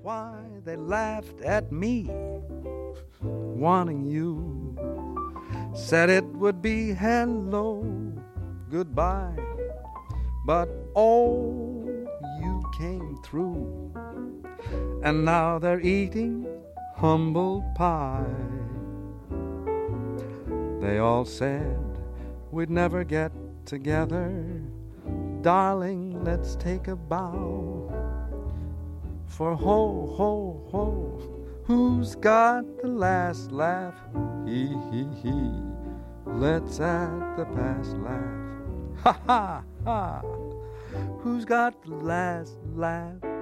why they laughed at me, wanting you. Said it would be hello, goodbye, but oh, you came through. And now they're eating humble pie. They all said we'd never get together. Darling, let's take a bow. For ho, ho, ho, who's got the last laugh? He, he. Let's at the past laugh. Ha, ha, ha. Who's got the last laugh?